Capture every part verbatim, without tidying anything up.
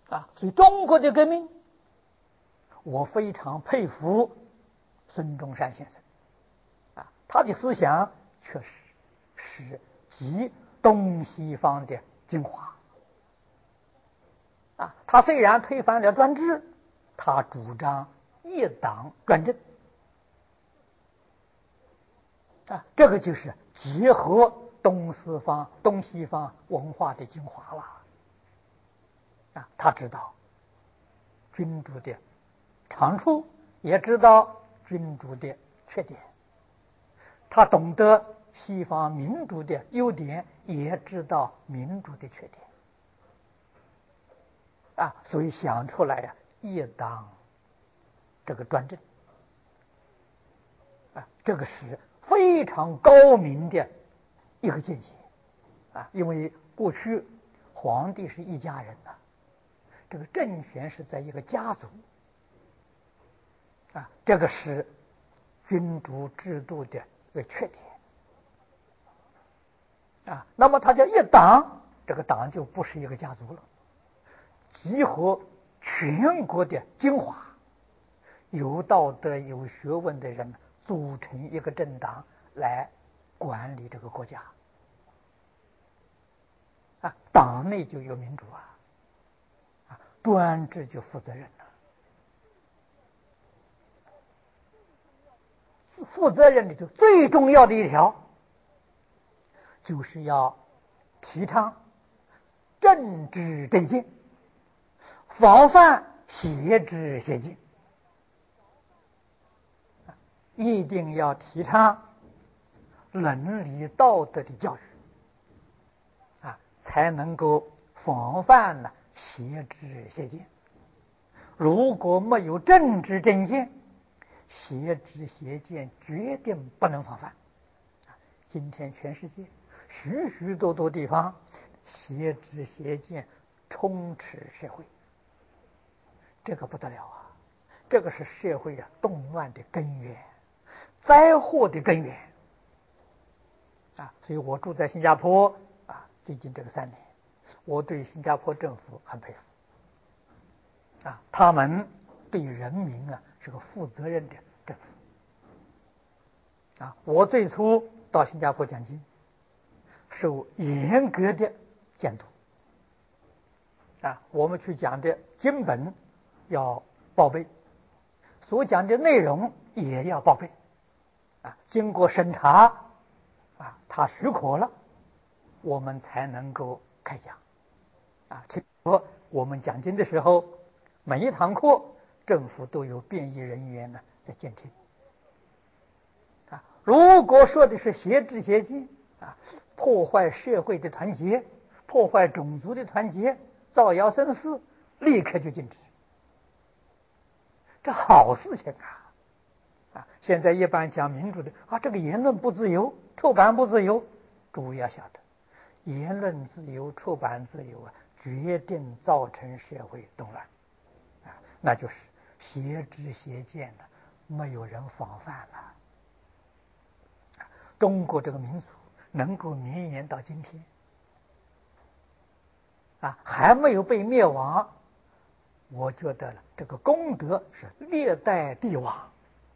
啊，所以中国的革命，我非常佩服孙中山先生啊，他的思想确实是集东西方的精华啊。他虽然推翻了专制，他主张一党专政啊，这个就是结合东西方东西方文化的精华了啊。他知道君主的长处，也知道君主的缺点，他懂得西方民主的优点，也知道民主的缺点啊，所以想出来呀、啊，一党这个专政啊，这个是非常高明的一个见解啊。因为过去皇帝是一家人呐、啊，这个政权是在一个家族啊，这个是君主制度的一个缺点啊。那么它叫一党，这个党就不是一个家族了，集合全国的精华，有道德有学问的人组成一个政党来管理这个国家啊。党内就有民主啊，啊，专制就负责任了。负责任里头最重要的一条，就是要提倡政治正见，防范邪知邪见，一定要提倡伦理道德的教育啊，才能够防范呢邪知邪见。如果没有政治正见，邪知邪见决定不能防范。今天全世界许许多多地方邪知邪见充斥社会，这个不得了啊！这个是社会啊动乱的根源，灾祸的根源啊！所以我住在新加坡啊，最近这个三年，我对新加坡政府很佩服啊，他们对人民啊是个负责任的政府啊。我最初到新加坡讲经，受严格的监督啊，我们去讲的经本要报备，所讲的内容也要报备啊，经过审查啊，他许可了，我们才能够开讲啊。听说我们讲经的时候，每一堂课政府都有便衣人员呢在监听啊。如果说的是邪知邪见啊，破坏社会的团结，破坏种族的团结，造谣生事，立刻就禁止，这好事情啊！啊，现在一般讲民主的啊，这个言论不自由，出版不自由，诸位要晓得，言论自由、出版自由啊，决定造成社会动乱啊，那就是邪知邪见的，没有人防范了。中国这个民族能够绵延到今天啊，还没有被灭亡，我觉得这个功德是历代帝王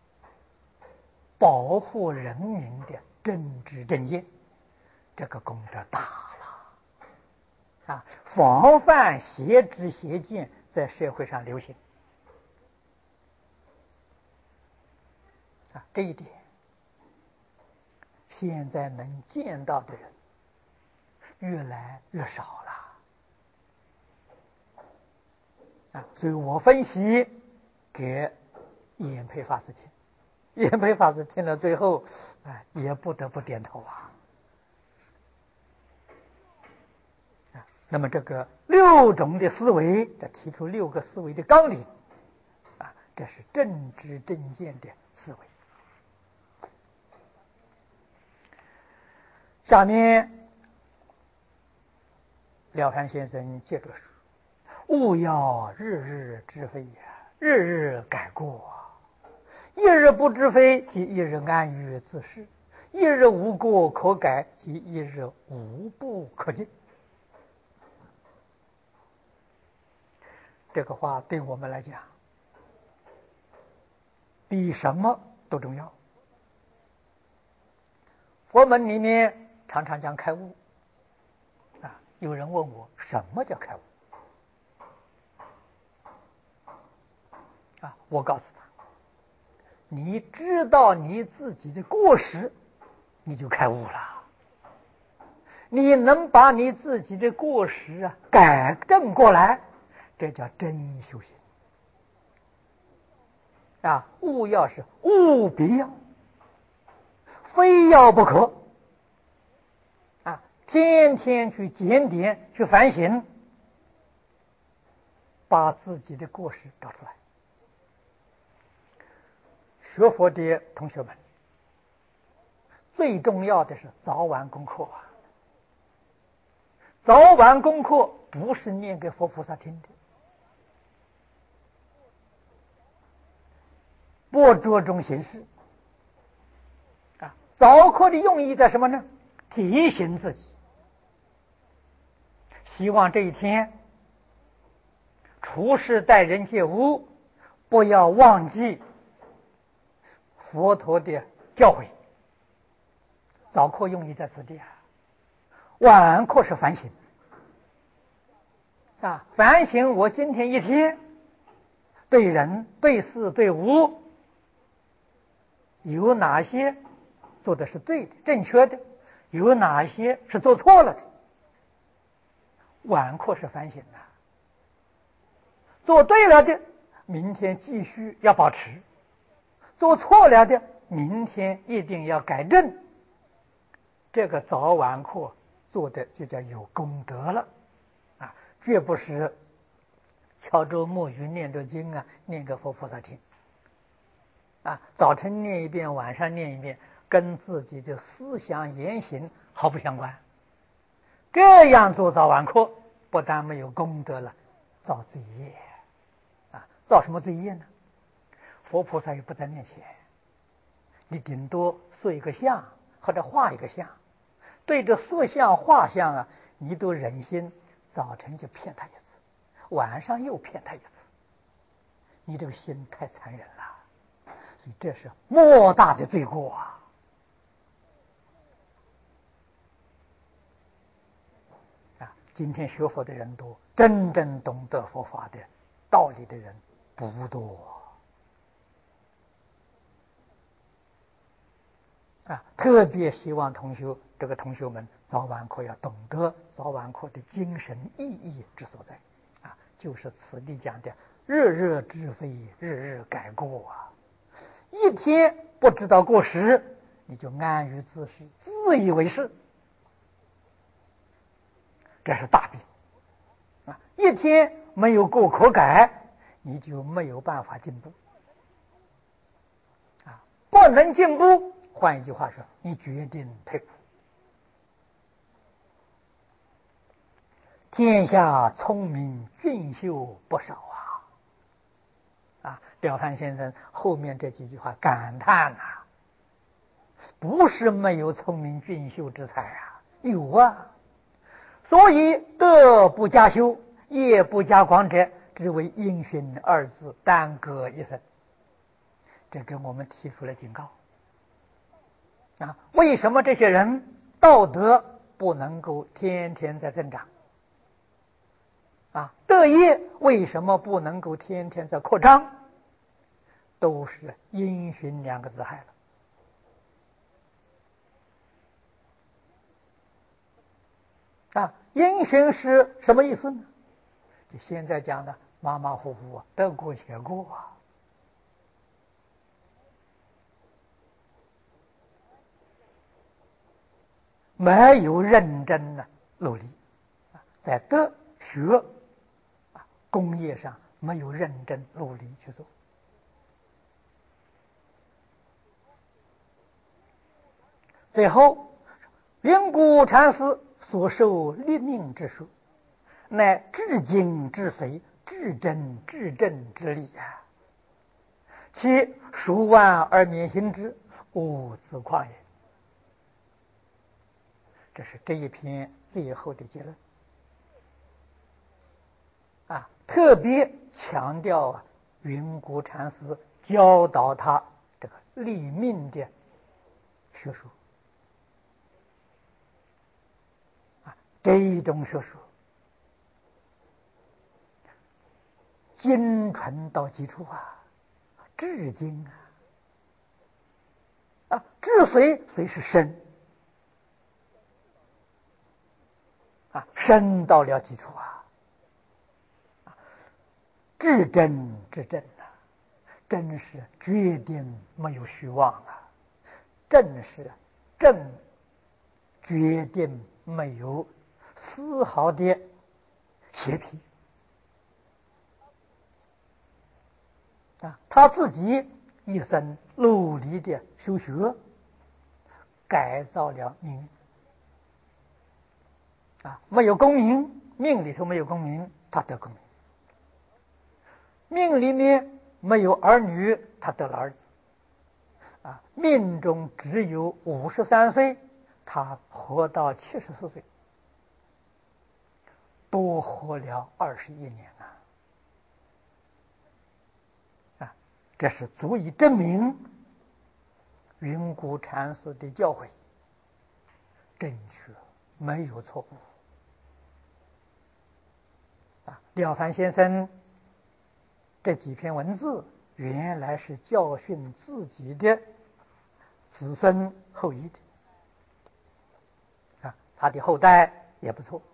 保护人民的政治正见，这个功德大了啊！防范邪知邪见在社会上流行啊，这一点现在能见到的人越来越少了啊！所以我分析给演培法师听，演培法师听了最后，哎，也不得不点头啊。啊，那么这个六种的思维，这提出六个思维的纲领啊，这是政治正见的思维。下面廖凡先生接着说：“勿要日日知非呀，日日改过。一日不知非，即一日安于自是；一日无过可改，即一日无不可进。” 这个话对我们来讲，比什么都重要。佛门里面常常讲开悟，啊，有人问我什么叫开悟？啊，我告诉他，你知道你自己的过失，你就开悟了。你能把你自己的过失啊改正过来，这叫真修行。啊，悟要是务必要，非要不可。啊，天天去检点，去反省，把自己的过失找出来。学佛的同学们，最重要的是早晚功课啊。早晚功课不是念给佛菩萨听的，不着重形式。啊，早课的用意在什么呢？提醒自己，希望这一天处事待人接物，不要忘记佛陀的教诲。早课用意在此地啊，晚课是反省。啊，反省我今天一天对人、对事、对物有哪些做的是对的、正确的，有哪些是做错了的。晚课是反省的，做对了的，明天继续要保持；做错了的，明天一定要改正。这个早晚课做的就叫有功德了。啊，绝不是敲着木鱼念着经啊，念给佛菩萨听。啊，早晨念一遍，晚上念一遍，跟自己的思想言行毫不相关。这样做早晚课，不但没有功德了，造罪业。啊，造什么罪业呢？佛菩萨又不在面前，你顶多塑一个像或者画一个像，对着塑像画像啊，你都忍心早晨就骗他一次，晚上又骗他一次，你这个心太残忍了，所以这是莫大的罪过啊！啊，今天学佛的人多，真正懂得佛法的道理的人不多啊！特别希望同学这个同学们早晚课要懂得早晚课的精神意义之所在啊，就是此地讲的日日知非，日日改过啊！一天不知道过时，你就安于自是，自以为是，这是大病啊！一天没有过可改，你就没有办法进步啊！不能进步，换一句话说，你决定退步。天下聪明俊秀不少啊！啊，了凡先生后面这几句话感叹呐、啊，不是没有聪明俊秀之才啊，有啊。所以德不加修，业不加广者，只为因循二字，耽搁一生。这给我们提出了警告啊！为什么这些人道德不能够天天在增长？啊，德业为什么不能够天天在扩张？都是因循两个字害了。啊，因循是什么意思呢？就现在讲的马马虎虎啊，得过且过啊。没有认真的努力，在德学啊工业上没有认真努力去做。最后，云谷禅师所受立命之术，乃至精之髓，至真至正之理啊！其数万而免行之，无自夸也。这是这一篇最后的结论啊！特别强调啊，云谷禅师教导他这个立命的学说啊，这一种学说精纯到极处啊，至精啊啊，至髓虽是深啊，深到了极处啊，至真至真啊，真是决定没有虚妄啊，正是正决定没有丝毫的邪僻啊，他自己一生努力的修学，改造了命啊，没有功名，命里头没有功名，他得功名；命里面没有儿女，他得了儿子。啊，命中只有五十三岁，他活到七十四岁，多活了二十一年呐！啊，这是足以证明云谷禅师的教诲正确，没有错误。啊，了凡先生这几篇文字原来是教训自己的子孙后裔的啊，他的后代也不错，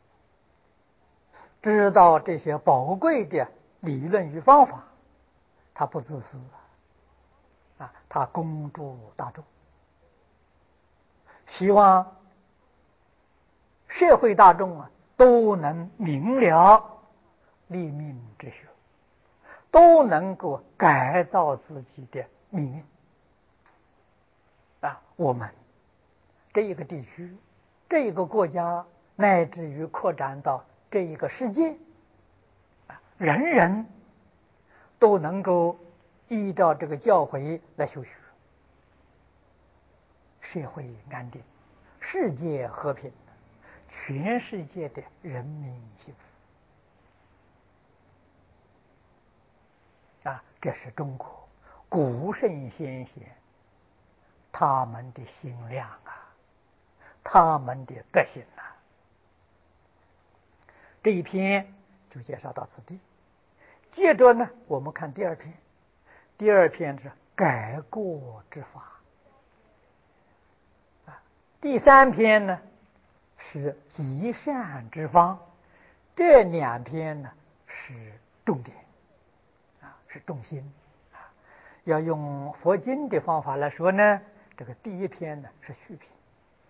知道这些宝贵的理论与方法，他不自私啊，他恭祝大众，希望社会大众啊都能明了立命之学，都能够改造自己的命运啊！我们这一个地区、这一个国家，乃至于扩展到这一个世界，啊，人人都能够依照这个教诲来修学，社会安定，世界和平，全世界的人民幸福啊！这是中国古圣先贤他们的心量啊，他们的德行啊。这一篇就介绍到此地，接着呢，我们看第二篇。第二篇是改过之法啊，第三篇呢是积善之方。这两篇呢是重点啊，是重心啊。要用佛经的方法来说呢，这个第一篇呢是序篇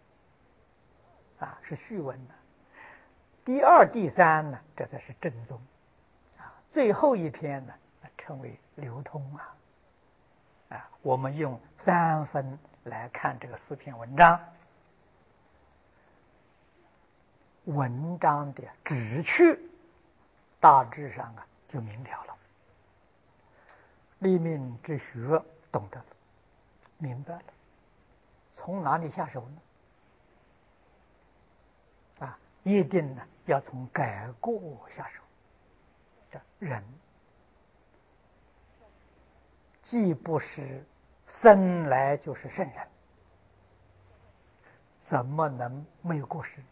啊，是序文的。第二、第三呢，这才是正宗啊。最后一篇呢，称为流通啊。啊，我们用三分来看这个四篇文章，文章的旨趣大致上啊就明了了。立命之学懂得了，明白了，从哪里下手呢？啊，一定呢要从改过下手。这人既不是生来就是圣人，怎么能没有过失呢？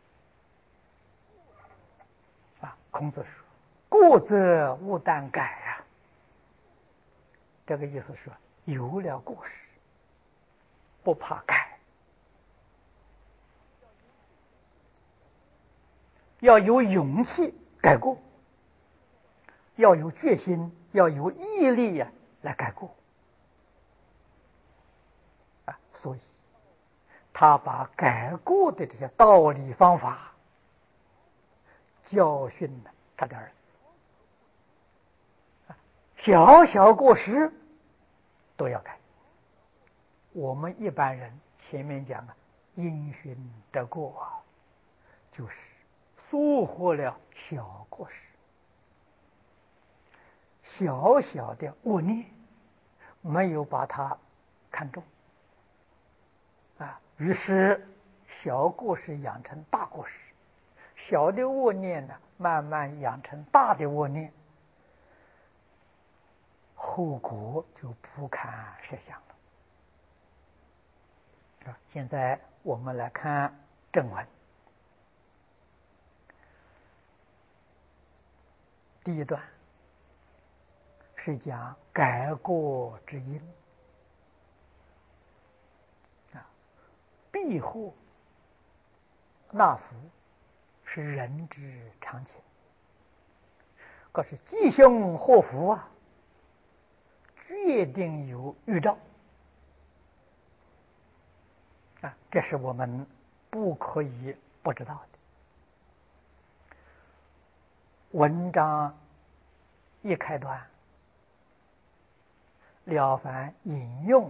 啊，孔子说：“过则勿惮改啊。”这个意思是有了过失，不怕改，要有勇气改过，要有决心，要有毅力呀、啊、来改过。啊，所以他把改过的这些道理方法教训了他的儿子。小小过失都要改。我们一般人前面讲啊，因循得过啊，就是疏忽了小过失，小小的恶念没有把它看重啊，于是小过失养成大过失，小的恶念呢，慢慢养成大的恶念， 后果就不堪设想了。现在我们来看正文，第一段是讲改过之因啊，避祸纳福是人之常情，可是吉凶祸福啊，决定有预兆啊，这是我们不可以不知道的。文章一开端，了凡引用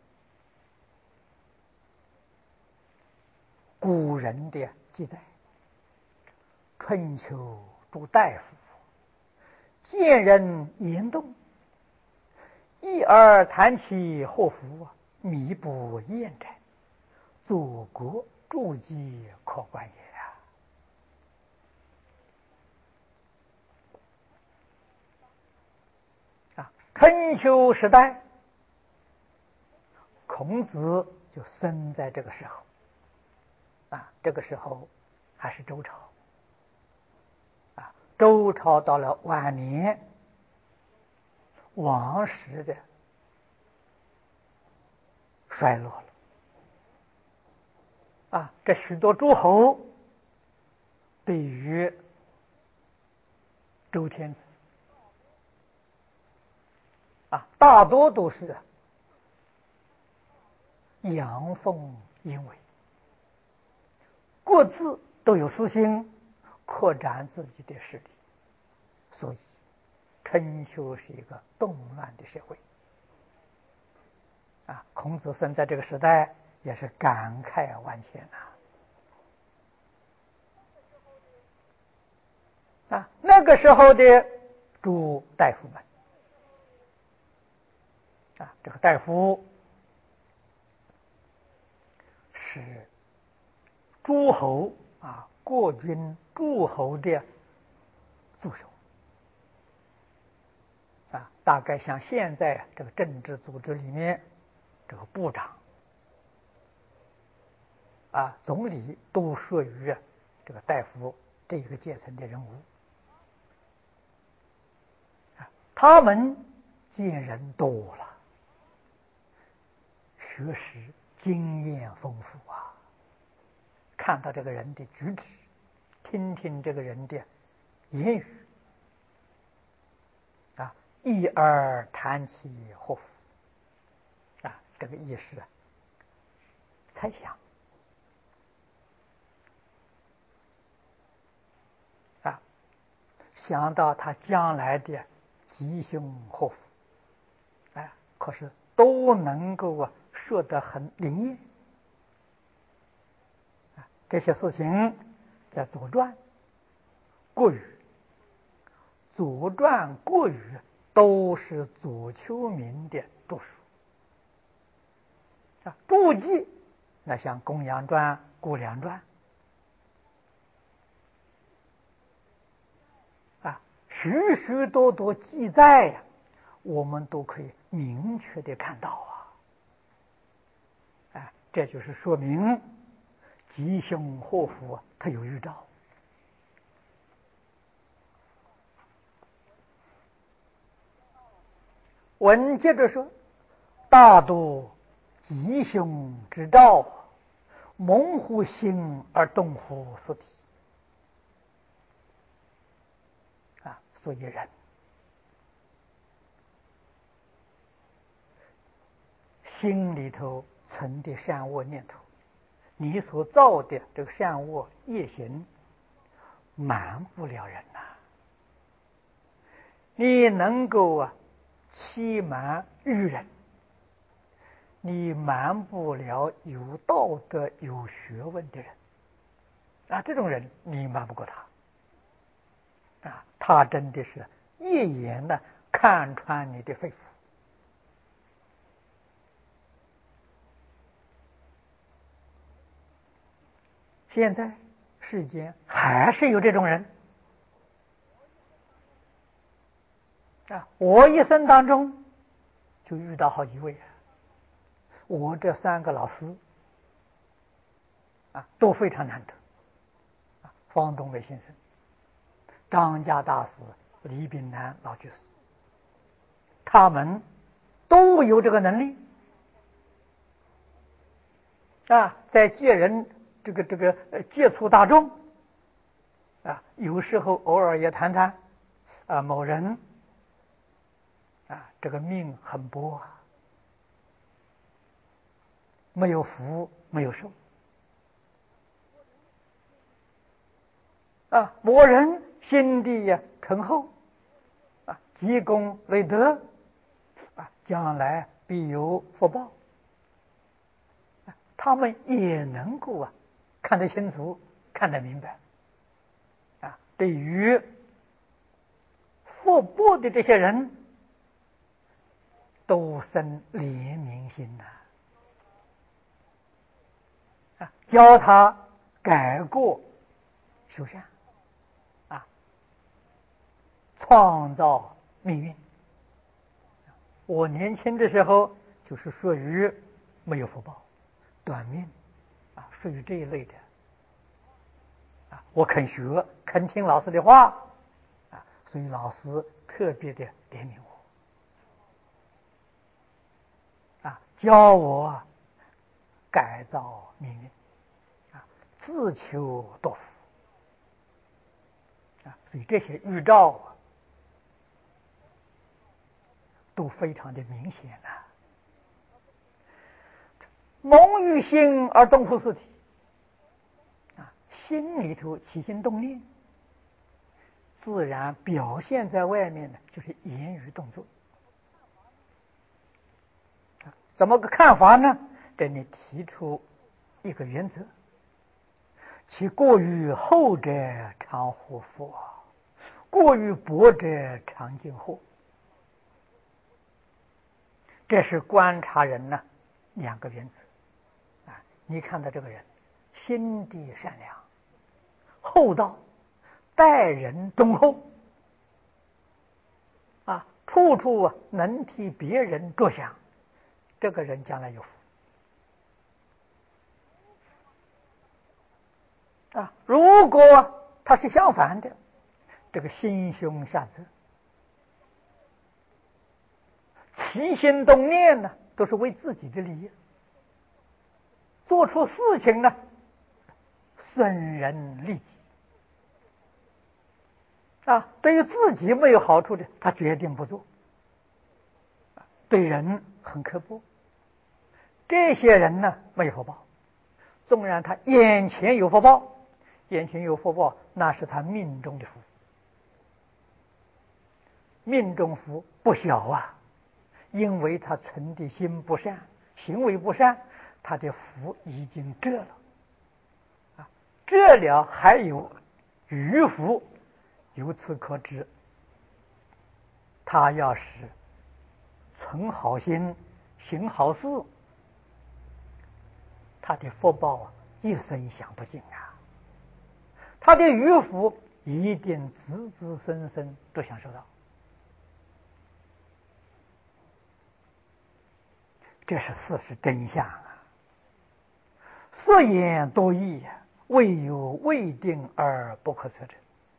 古人的记载，春秋诸大夫见人言动，一而谈其祸福，弥不厌哉，祖国诸记可观也啊！春秋时代，孔子就生在这个时候啊，这个时候还是周朝啊，周朝到了晚年，王室的衰落了啊，这许多诸侯对于周天子啊，大多都是阳奉阴违，各自都有私心，扩展自己的势力，所以春秋是一个动乱的社会啊。孔子生在这个时代，也是感慨万千啊。啊，那个时候的诸大夫们啊，这个大夫是诸侯啊，国君诸侯的助手啊，大概像现在这个政治组织里面，这个部长啊、总理都属于这个大夫这个阶层的人物啊，他们见人多了，学识经验丰富啊，看到这个人的举止，听听这个人的言语啊，一而谈其祸福啊，这个意思啊，猜想啊，想到他将来的吉凶祸福，哎，可是都能够啊说得很灵验啊，这些事情在《左传》《国语》《左传》《国语》都是左丘明的著书啊，注记那像《公羊传》《顾梁传》啊，许许多多记载呀、啊，我们都可以明确的看到啊，哎，这就是说明吉凶祸福它有预兆。文接着说，大度吉凶之兆，蒙乎心而动乎实体啊，所以人心里头存的善恶念头，你所造的这个善恶业行，瞒不了人呐、啊。你能够啊欺瞒愚人，你瞒不了有道德有学问的人啊，这种人你瞒不过他啊，他真的是一眼呢看穿你的肺腑。现在世间还是有这种人啊！我一生当中就遇到好几位啊。我这三个老师啊都非常难得啊，方东伟先生、张家大师、李炳南老居士，他们都有这个能力啊，在接人这个这个呃接触大众啊，有时候偶尔也谈谈啊某人啊这个命很薄啊，没有福没有寿啊，某人心地呀醇厚啊，积功累德啊，将来必有福报。他们也能够啊看得清楚，看得明白啊。对于福薄的这些人，都生怜悯心呐啊，教他改过修善啊，创造命运。我年轻的时候就是属于没有福报、短命啊，属于这一类的啊。我肯学，肯听老师的话啊，所以老师特别的怜悯我啊，教我改造命运啊，自求多福啊。所以这些预兆啊，都非常的明显呐、啊。蒙于心而动乎事体啊，心里头起心动念，自然表现在外面呢，就是言语动作。啊，怎么个看法呢？这里提出一个原则：其过于厚者常祸福，过于薄者常见祸。这是观察人呢两个原则。啊，你看到这个人心地善良、厚道、待人忠厚啊，处处啊能替别人着想，这个人将来有福啊。如果他是相反的，这个心胸狭窄，起心动念呢都是为自己的利益，做出事情呢损人利己啊，对于自己没有好处的，他决定不做，对人很刻薄。这些人呢没有福报，纵然他眼前有福报，眼前有福报，那是他命中的福，命中福不小啊，因为他存的心不善，行为不善，他的福已经折了啊，折了还有余福。由此可知，他要是存好心、行好事，他的福报啊一生享不尽啊，他的余福一定子子孙孙都享受到。这是事实真相啊！色言多义，未有未定而不可测者。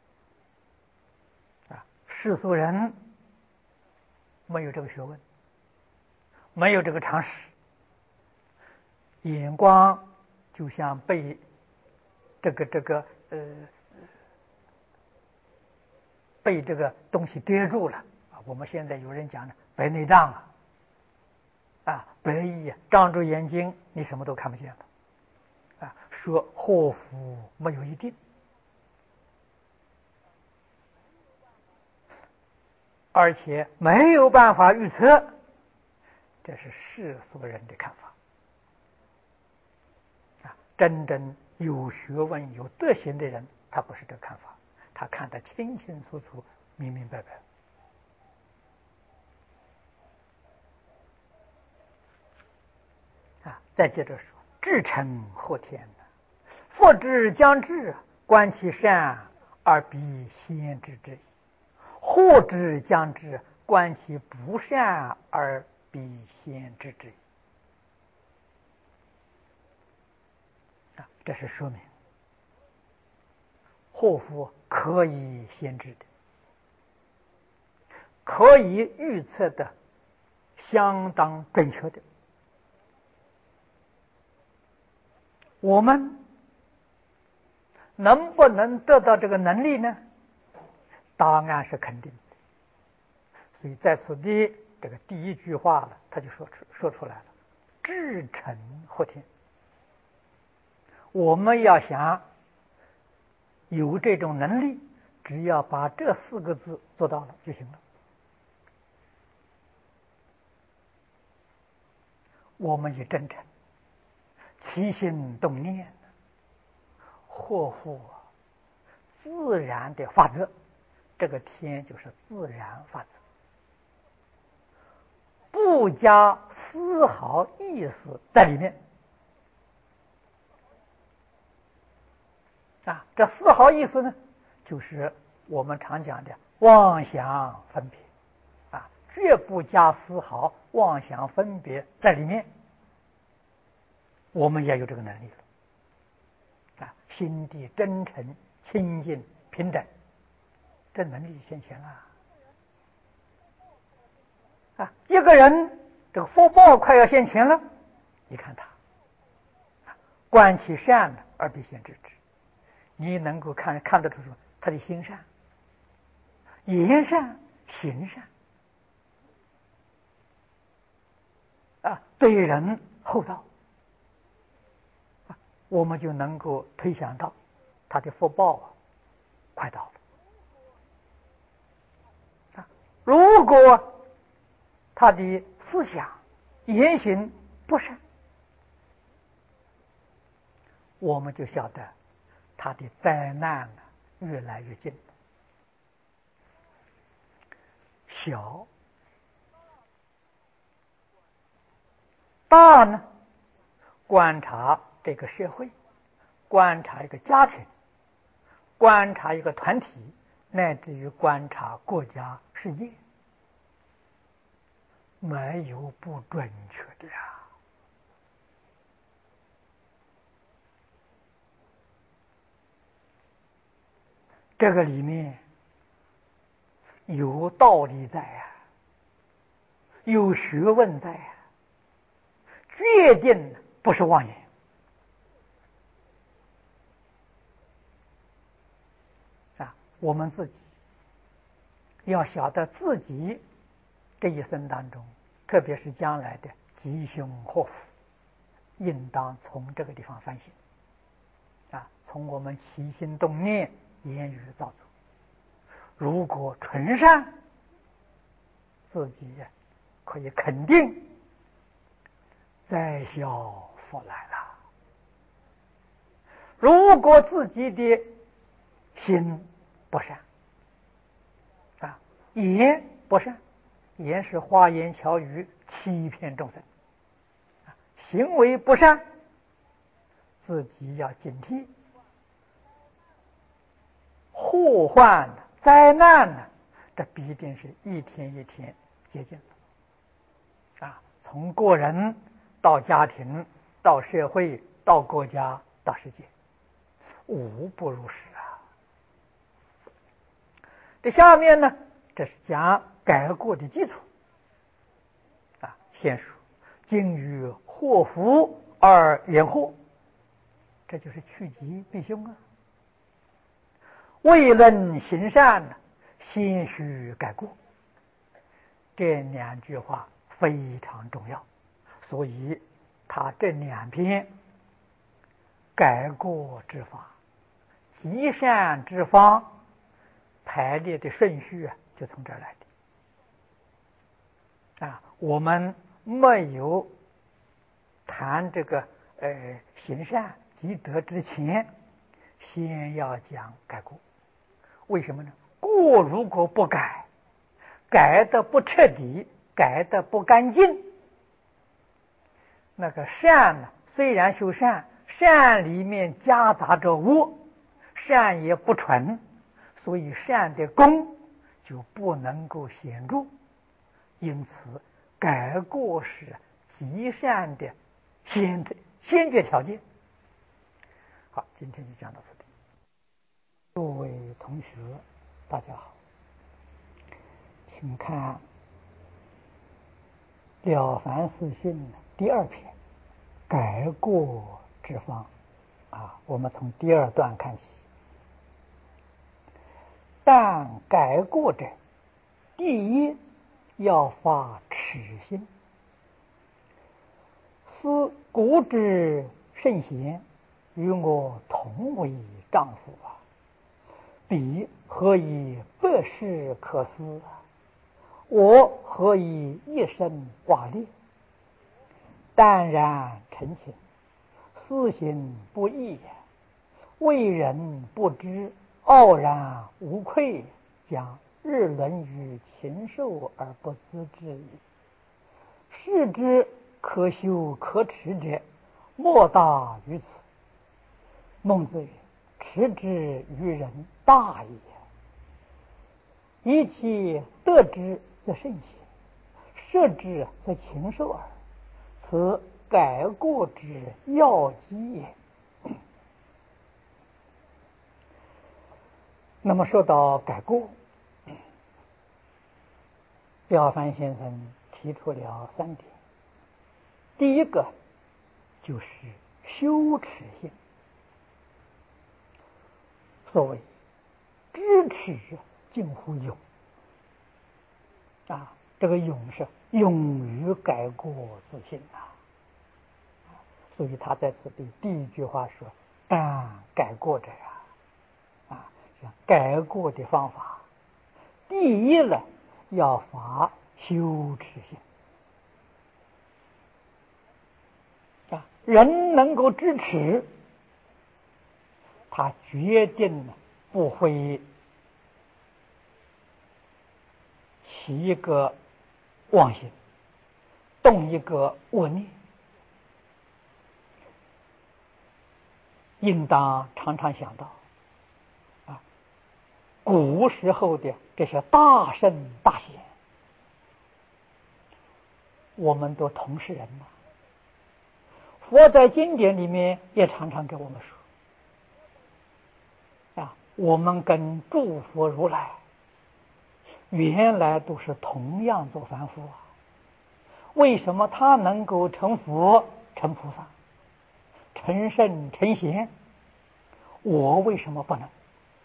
世俗人没有这个学问，没有这个常识，眼光就像被这个这个呃被这个东西遮住了啊。我们现在有人讲的白内障啊，啊白衣啊，障住眼睛，你什么都看不见了啊。说祸福没有一定。而且没有办法预测，这是世俗人的看法啊。真正有学问、有德行的人，他不是这个看法，他看得清清楚楚、明明白白啊。再接着说，至诚后天，福之将至，观其善而必先知之矣；祸之将至，观其不善而必先知之。啊，这是说明祸福可以先知的，可以预测的相当准确的。我们能不能得到这个能力呢？答案是肯定的。所以在此的这个第一句话了，他就说出说出来了：至诚或天。我们要想有这种能力，只要把这四个字做到了就行了。我们以真诚起心动念，祸福自然的法则，这个天就是自然法则，不加丝毫意思在里面啊。这丝毫意思呢，就是我们常讲的妄想分别啊，绝不加丝毫妄想分别在里面。我们也有这个能力了啊，心地真诚、清净、平等，这能力现前了啊。一个人这个福报快要现前了，你看他观其善而必先知之，你能够看看得出说他的心善、言善、行善啊，对人厚道，我们就能够推想到他的福报啊快到了啊。如果他的思想言行不善，我们就晓得他的灾难呢越来越近。小大呢，观察这个社会，观察一个家庭，观察一个团体，乃至于观察国家世界，没有不准确的呀。这个里面有道理在呀，有学问在呀，决定不是妄言啊。我们自己要晓得自己这一生当中，特别是将来的吉凶祸福，应当从这个地方反省啊，从我们起心动念、言语造作。如果纯善，自己可以肯定在消福来了。如果自己的心不善啊，言不善，言是花言巧语，欺骗众生啊，行为不善，自己要警惕，祸患灾难呢，这必定是一天一天接近的啊！从个人到家庭，到社会，到国家，到世界，无不如是啊。这下面呢，这是讲改过的基础啊。先说今于祸福而言祸，这就是趋吉避凶啊。为人行善，先须改过，这两句话非常重要，所以他这两篇改过之法、积善之方排列的顺序啊，就从这儿来的啊。我们没有谈这个呃行善积德之前，先要讲改过。为什么呢？过如果不改，改得不彻底，改得不干净，那个善呢，虽然修善，善里面夹杂着恶，善也不纯，所以善的功就不能够显著，因此改过是极善的先先决条件。好，今天就讲到此地。各位同学，大家好，请看《了凡四训》第二篇改过之方啊，我们从第二段看起。但改过者，第一要发耻心，思古之圣贤与我同为丈夫啊，彼何以百世可思？我何以一生瓦裂？淡然澄清，思行不义，为人不知，傲然无愧，将日轮于禽兽而不自知矣。是之可修可耻者，莫大于此。孟子曰：耻之于人，大也。以其得之则圣贤，摄之则禽兽耳。此改过之要机也。那么说到改过，了凡先生提出了三点。第一个就是羞耻心。所谓知耻近乎勇啊，这个勇是勇于改过自新啊。所以他在此地第一句话说：但改过者啊，啊，改过的方法，第一呢要发羞耻心啊，人能够知耻，他决定不会起一个妄心，动一个恶念。应当常常想到啊，古时候的这些大圣大贤，我们都同是人呐。佛在经典里面也常常给我们说啊，我们跟诸佛如来原来都是同样做凡夫啊，为什么他能够成佛成菩萨成圣成贤，我为什么不能？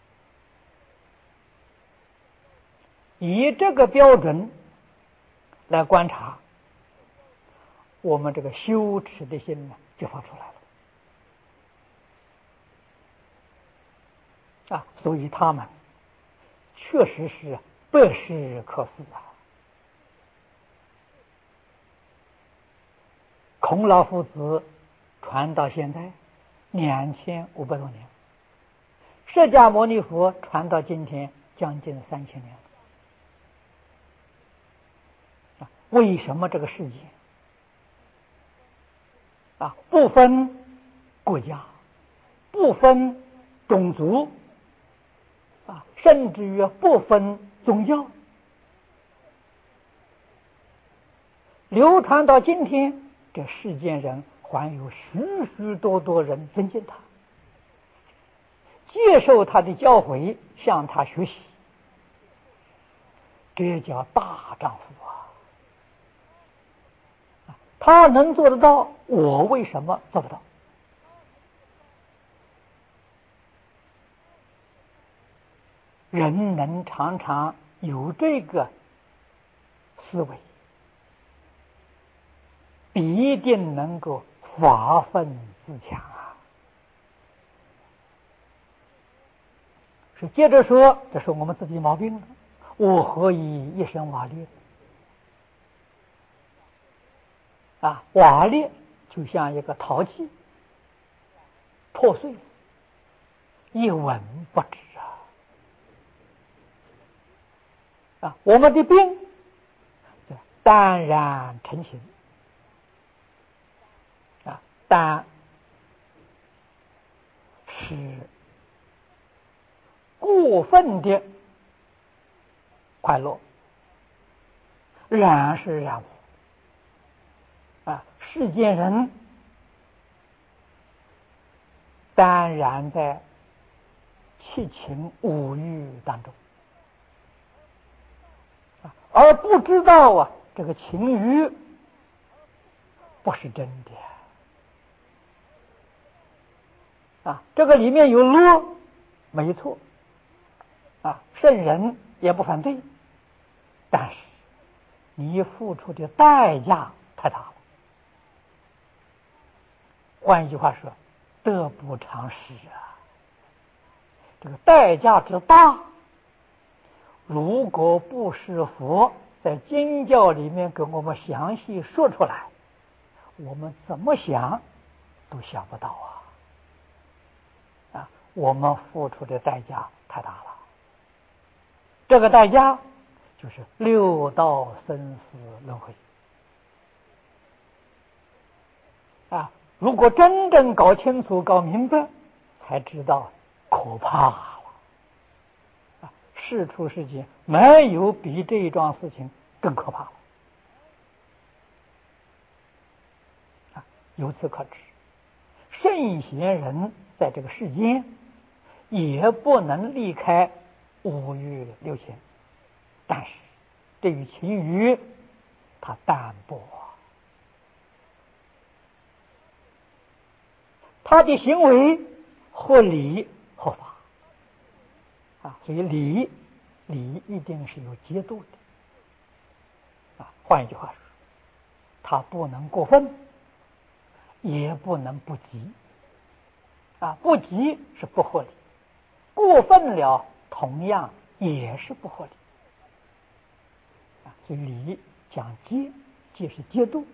以这个标准来观察，我们这个羞耻的心呢就发出来了啊！所以他们确实是百世可思啊。孔老夫子传到现在两千五百多年，释迦牟尼佛传到今天将近三千年了。为什么这个世界啊不分国家，不分种族啊，甚至于不分宗教，流传到今天，这世间人还有许许多多人尊敬他，接受他的教诲，向他学习，这叫大丈夫啊！他能做得到，我为什么做不到？人能常常有这个思维，必定能够发愤自强啊！是接着说，这是我们自己毛病了。我何以一生瓦裂？啊，瓦裂就像一个陶器破碎，一文不值啊！啊，我们的病淡然成形啊，淡是过分的快乐，然是然无世间人当然在七情五欲当中，而不知道啊，这个情欲不是真的啊，这个里面有乐，没错啊，圣人也不反对，但是你付出的代价太大了。换一句话说，得不偿失啊！这个代价之大，如果不是佛在经教里面给我们详细说出来，我们怎么想都想不到啊！啊，我们付出的代价太大了。这个代价就是六道生死轮回啊！如果真正搞清楚、搞明白，才知道可怕了啊！事出世间，没有比这一桩事情更可怕了啊！由此可知，圣贤人在这个世间也不能离开五欲六尘，但是对于其余，他淡薄啊。他的行为合理合法啊，所以理理一定是有节度的啊。换一句话说，他不能过分，也不能不及啊。不及是不合理，过分了同样也是不合理啊。所以理讲节，节是节度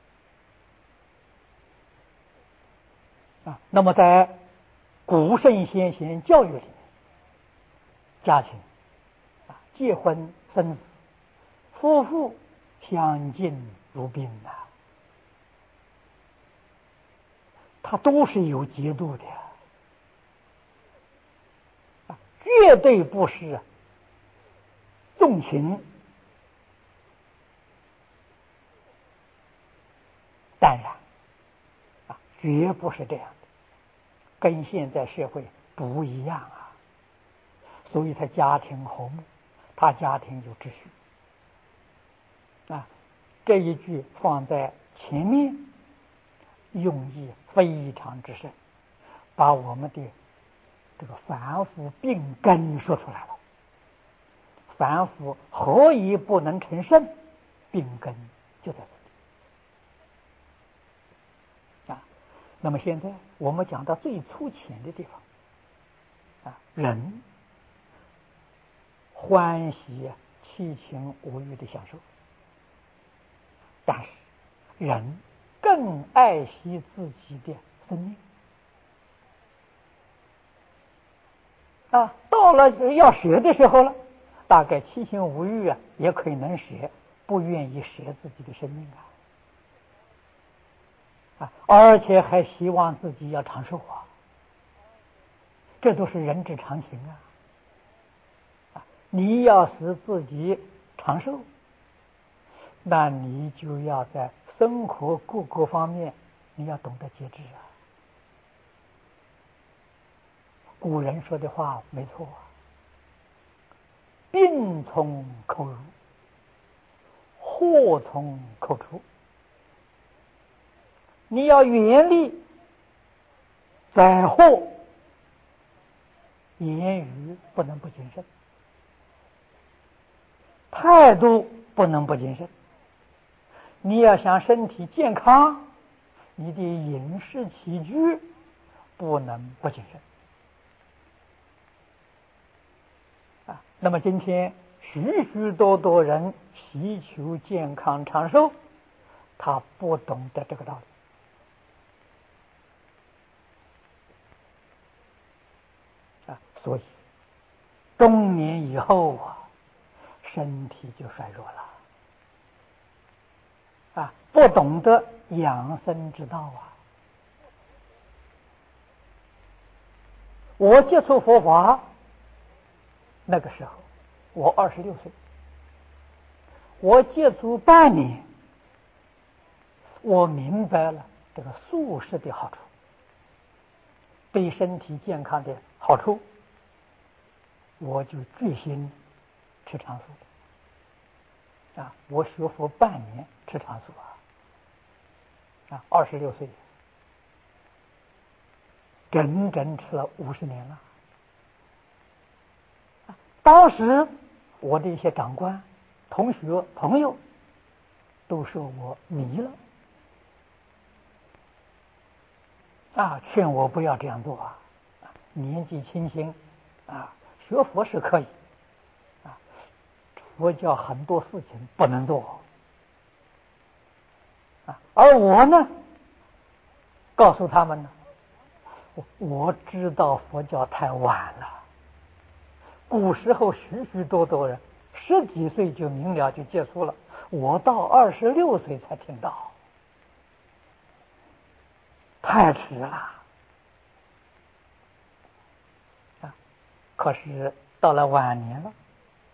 啊。那么在古圣先贤教育里面，家庭啊，结婚生子，夫妇相敬如宾呐、啊，它都是有节度的啊，绝对不是纵情淡然啊，绝不是这样的，跟现在社会不一样啊。所以他家庭和睦，他家庭有秩序啊。这一句放在前面，用意非常之深，把我们的这个凡夫病根说出来了。凡夫何以不能成圣？病根就在这里啊。那么现在我们讲到最粗浅的地方啊，人欢喜七情五欲的享受，但是人更爱惜自己的生命啊。到了要舍的时候了，大概七情五欲啊也可以能舍，不愿意舍自己的生命啊啊，而且还希望自己要长寿啊，这都是人之常情啊。你要使自己长寿，那你就要在生活各个方面你要懂得节制啊。古人说的话没错啊，病从口入，祸从口出。你要远离灾祸，言语不能不谨慎，态度不能不谨慎。你要想身体健康，你的饮食起居不能不谨慎啊。那么今天许许多多人祈求健康长寿，他不懂得这个道理啊，所以中年以后啊，身体就衰弱了啊，不懂得养生之道啊。我接触佛法那个时候，我二十六岁，我接触半年， 我明白了这个素食的好处，对身体健康的好处，我就决心吃长素的。啊，我学佛半年吃长素啊，啊，二十六岁，整整吃了五十年了。啊，当时我的一些长官、同学、朋友都说我迷了，啊，劝我不要这样做啊，年纪轻轻，啊，学佛是可以，啊，佛教很多事情不能做，啊，而我呢，告诉他们呢，我我知道佛教太晚了，古时候许许多多人十几岁就明了就接触了，我到二十六岁才听到，太迟了。啊，可是到了晚年了，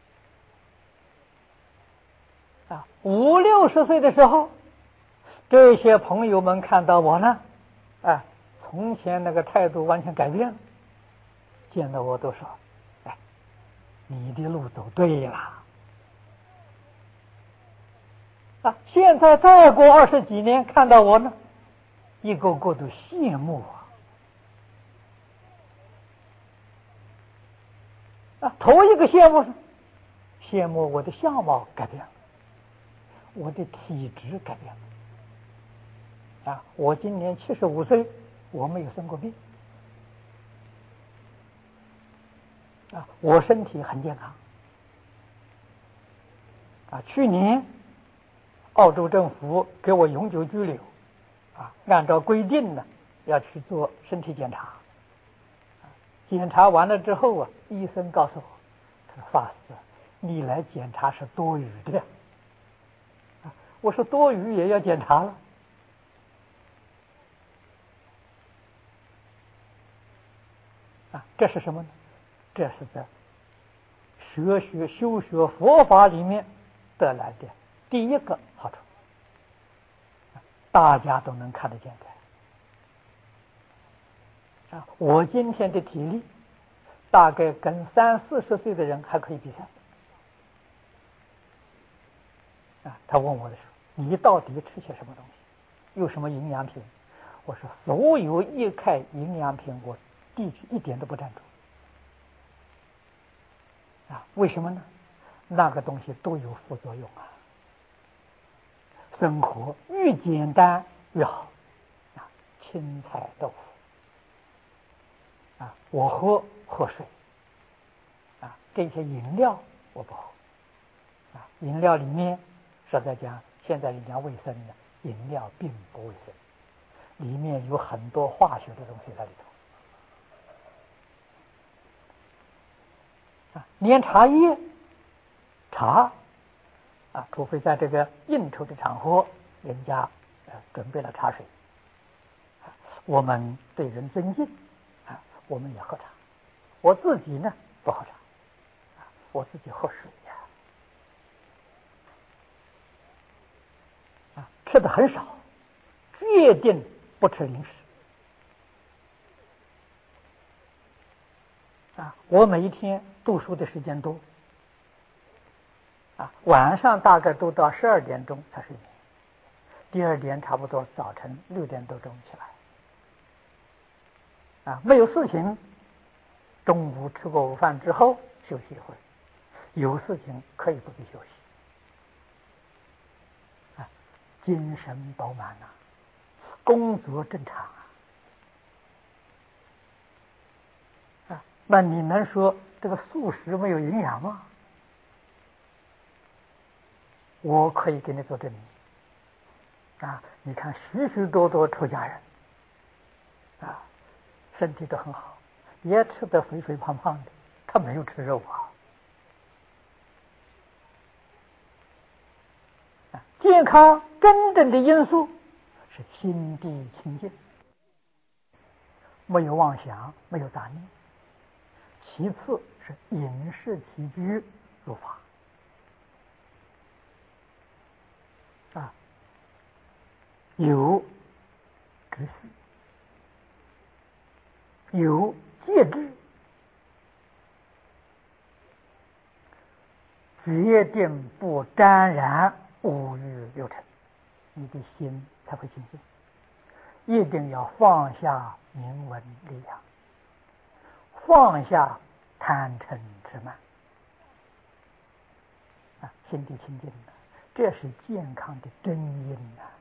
啊，五六十岁的时候，这些朋友们看到我呢，啊，从前那个态度完全改变了，见到我都说：“哎，你的路走对了。”啊，现在再过二十几年，看到我呢，一个个都羡慕啊！啊，头一个羡慕是羡慕我的相貌改变了，我的体质改变了。啊，我今年七十五岁，我没有生过病。啊，我身体很健康。啊，去年澳洲政府给我永久居留，啊，按照规定呢要去做身体检查。啊，检查完了之后啊，医生告诉我，他说：“法师，你来检查是多余的。”啊，我说多余也要检查了。啊，这是什么呢？这是在学学修学佛法里面得来的第一个好处，大家都能看得见的。啊，我今天的体力大概跟三四十岁的人还可以比赛。啊，他问我的时候，你到底吃些什么东西？有什么营养品？我说所有一开营养品，我地区一点都不赞成。啊，为什么呢？那个东西都有副作用啊。生活越简单越好。啊，青菜豆腐。啊，我喝喝水。啊，这些饮料我不喝。啊，饮料里面实在讲，现在人家卫生的饮料并不卫生，里面有很多化学的东西在里头。啊，连茶叶、茶，啊，除非在这个应酬的场合，人家呃准备了茶水，啊，我们对人尊敬，啊，我们也喝茶。我自己呢不喝茶，啊，我自己喝水呀。啊，吃的很少，决定不吃零食。啊，我每一天读书的时间多，啊，晚上大概读到十二点钟才睡眠，第二天差不多早晨六点多钟起来。啊，没有事情，中午吃过午饭之后休息一会儿，有事情可以不必休息。啊，精神饱满啊，工作正常啊。啊，那你能说这个素食没有营养吗？我可以给你做证明。啊，你看许许多多出家人，啊，身体都很好，也吃得肥肥胖胖的，他没有吃肉啊。啊，健康真正的因素是心地清净，没有妄想，没有杂念。其次是饮食起居如法。啊， 有秩序，有节制，决定不沾染五欲六尘，你的心才会清净。一定要放下名闻利养，放下贪嗔痴慢啊，心地清净的，这是健康的真因呐、啊。